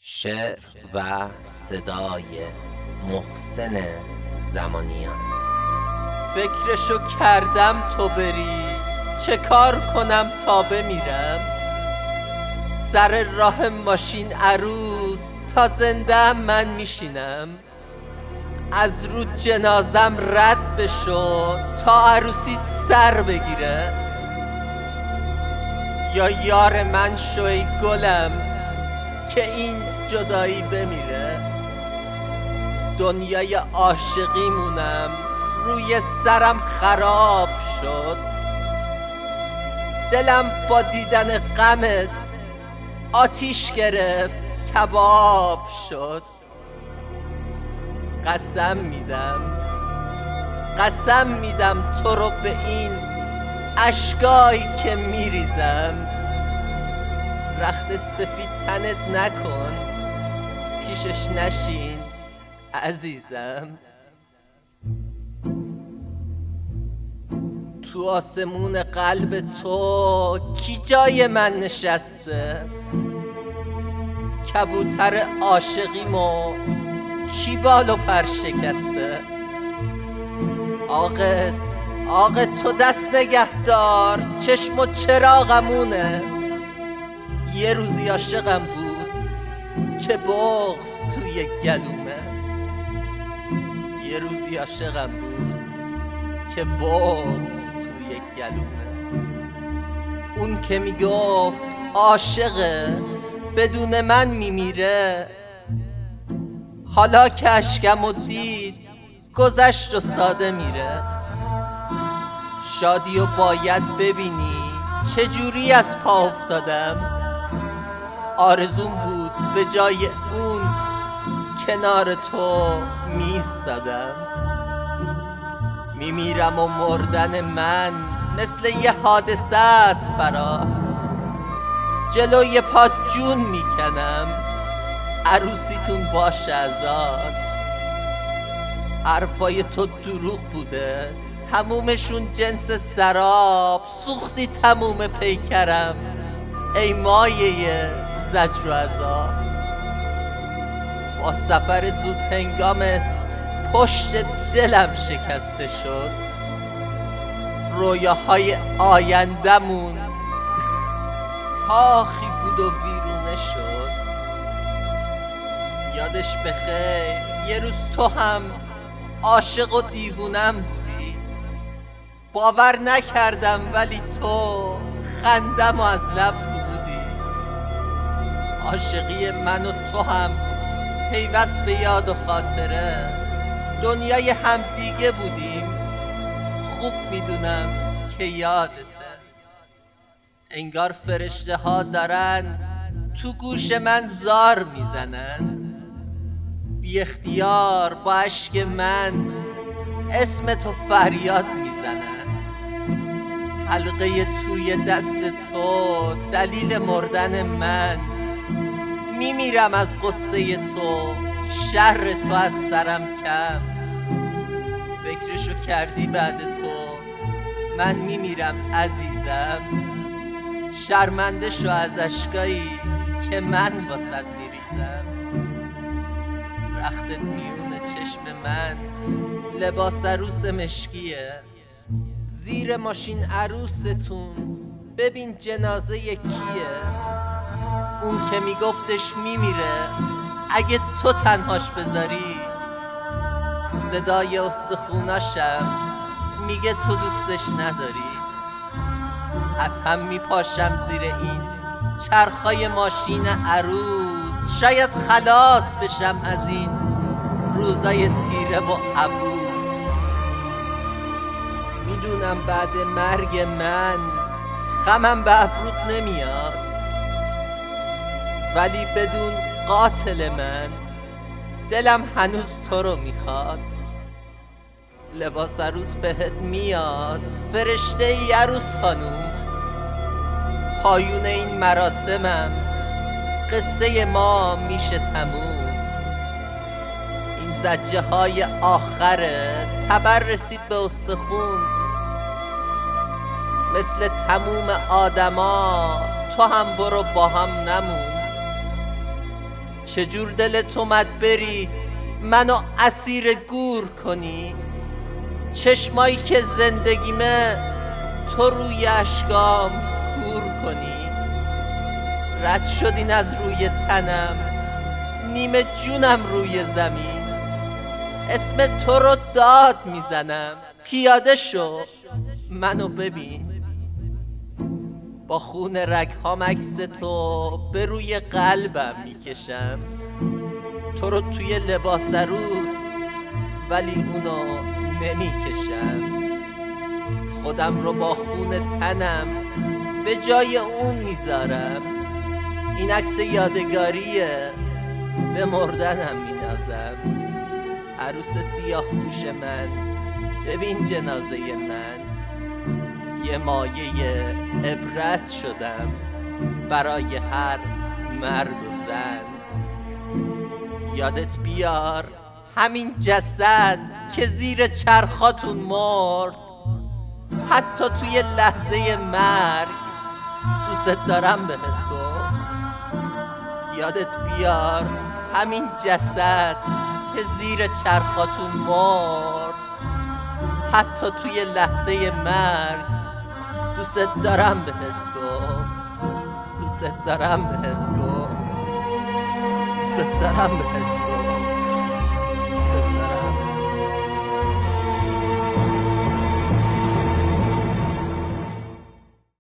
شعر و صدای محسن زمانیان. فکرشو کردم تو بری، چه کار کنم تا بمیرم؟ سر راه ماشین عروس تا زنده من میشینم. از رو جنازم رد بشو تا عروسیت سر بگیره. یا یار من شوی گلم که این جدایی بمیره. دنیای عاشقی مونم روی سرم خراب شد. دلم با دیدن غمت آتیش گرفت کباب شد. قسم میدم تو رو به این اشکایی که میریزم. رخت سفید تنت نکن، پیشش نشین عزیزم. تو آسمون قلب تو کی جای من نشسته؟ کبوتر عاشقیمو کی بال و پر شکسته؟ عاقت تو دست نگهدار، چشم و چراغمونه. یه روزی عاشقم بود که بغض توی گلومه. یه روزی عاشقم بود که بغض توی گلومه. اون که میگفت عاشقه بدون من میمیره، حالا که اشکمو دید گذشت و ساده میره. شادیو باید ببینی چجوری از پا افتادم. آرزوم بود به جای اون کنار تو میستادم. میمیرم و مردن من مثل یه حادثه است برات. جلوی پات جون میکنم، عروسیتون باشه ازاد. حرفای تو دروغ بوده، تمومشون جنس سراب. سوختی تموم پیکرم ای مایه زجر و عذاب. با سفر زود هنگامت پشت دلم شکسته شد. رویاهای آیندمون کاخی بود و ویرونه شد. یادش بخیر یه روز تو هم عاشق و دیوونم بودی. باور نکردم ولی تو خندم و از لب بودی. عاشقی من و تو هم پیوست به یاد و خاطره. دنیای همدیگه بودیم، خوب میدونم که یادته. انگار فرشته ها دارن تو گوش من زار میزنن. بی اختیار با اشک من اسم تو فریاد میزنن. حلقه توی دست تو دلیل مردن من. میمیرم از قصه تو، شر تو از سرم کم. فکرشو کردی بعد تو من میمیرم عزیزم. شرمنده شو از اشکایی که من واسد میریزم. رختت میون چشم من لباس عروس مشکیه. زیر ماشین عروستون ببین جنازه کیه. اون که میگفتش میمیره اگه تو تنهاش بذاری. صدای استخوناشم میگه تو دوستش نداری. از هم میپاشم زیر این چرخای ماشین عروس. شاید خلاص بشم از این روزای تیره و عبوس. میدونم بعد مرگ من خمم به ابرود نمیاد، ولی بدون قاتل من دلم هنوز تو رو میخواد. لباس عروس بهت میاد فرشته ای عروس خانوم. پایون این مراسمم قصه ما میشه تموم. این زجه های آخره تبر رسید به استخون. مثل تموم آدما تو هم برو با هم نمون. چجور دلت اومد بری منو اسیر گور کنی؟ چشمایی که زندگیمه تو روی اشکام کور کنی. رد شدین از روی تنم، نیمه جونم روی زمین، اسم تو رو داد میزنم. پیاده شو منو ببین، با خون رگهام عکس تو به روی قلبم میکشم. تو رو توی لباس عروس ولی اونو نمیکشم. خودم رو با خون تنم به جای اون میذارم. این عکس یادگاریه، به مردنم مینازم. عروس سیاه پوش من، ببین جنازه من، یه مایه عبرت شدم برای هر مرد و زن. یادت بیار همین جسد که زیر چرخاتون مرد، حتی توی لحظه مرگ دوست دارم بهت گفت. یادت بیار همین جسد که زیر چرخاتون مرد، حتی توی لحظه مرگ دوست دارم بهت گفت. دوست دارم بهت گفت. دوست دارم بهت گفت.